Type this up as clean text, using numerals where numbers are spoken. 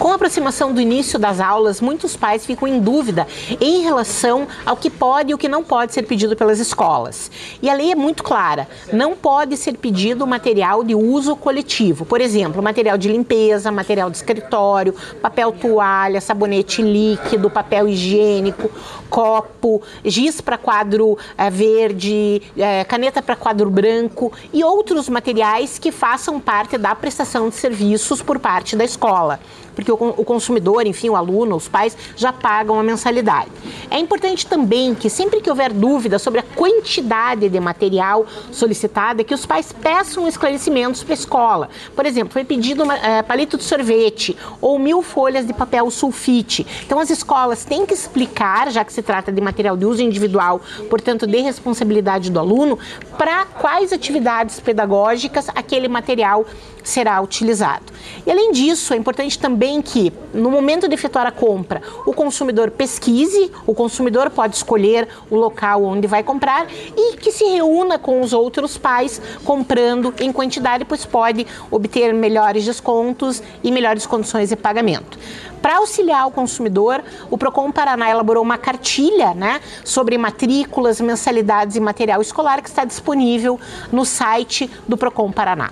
Com a aproximação do início das aulas, muitos pais ficam em dúvida em relação ao que pode e o que não pode ser pedido pelas escolas. E a lei é muito clara, não pode ser pedido material de uso coletivo. Por exemplo, material de limpeza, material de escritório, papel toalha, sabonete líquido, papel higiênico, copo, giz para quadro verde, caneta para quadro branco e outros materiais que façam parte da prestação de serviços por parte da escola. Porque o consumidor, enfim, o aluno, os pais já pagam a mensalidade. É importante também que sempre que houver dúvida sobre a quantidade de material solicitada, que os pais peçam esclarecimentos para a escola. Por exemplo, foi pedido palito de sorvete ou 1000 folhas de papel sulfite. Então as escolas têm que explicar, já que se trata de material de uso individual, portanto de responsabilidade do aluno, para quais atividades pedagógicas aquele material será utilizado. E além disso, é importante também que, no momento de efetuar a compra, o consumidor pesquise, o consumidor pode escolher o local onde vai comprar e que se reúna com os outros pais comprando em quantidade, pois pode obter melhores descontos e melhores condições de pagamento. Para auxiliar o consumidor, o Procon Paraná elaborou uma cartilha, sobre matrículas, mensalidades e material escolar que está disponível no site do Procon Paraná.